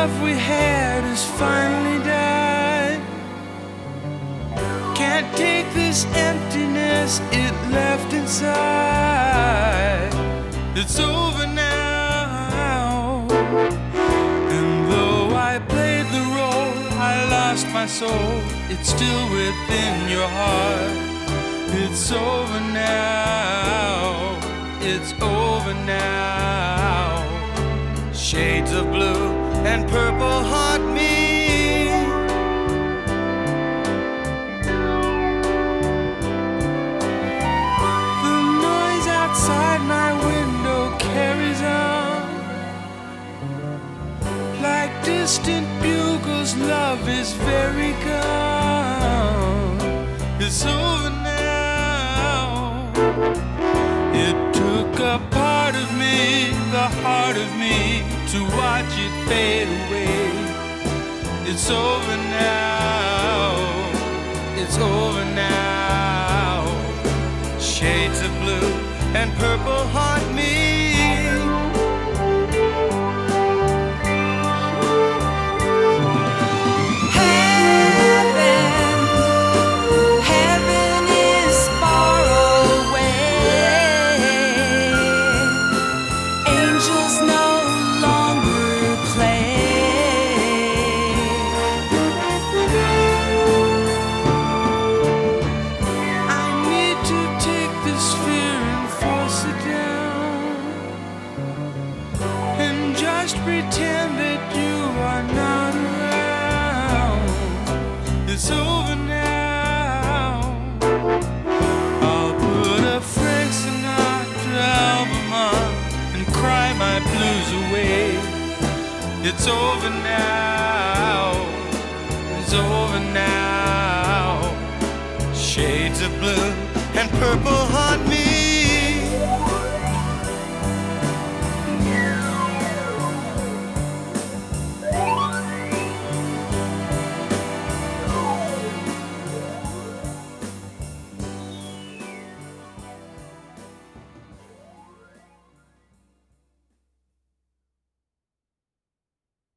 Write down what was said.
love we had has finally died. Can't take this emptiness it left inside. It's over now. And though I played the role, I lost my soul. It's still within your heart. It's over now. It's over now. Shades of blue and purple haunt me. The noise outside my window carries on. Like distant bugles, love is very gone. It's over now. It took a part of me, the heart of me, to watch it fade away. It's over now. It's over now. Shades of blue and purple haunt me. Pretend that you are not around. It's over now. I'll put a Frank Sinatra album on and cry my blues away. It's over now. It's over now. Shades of blue and purple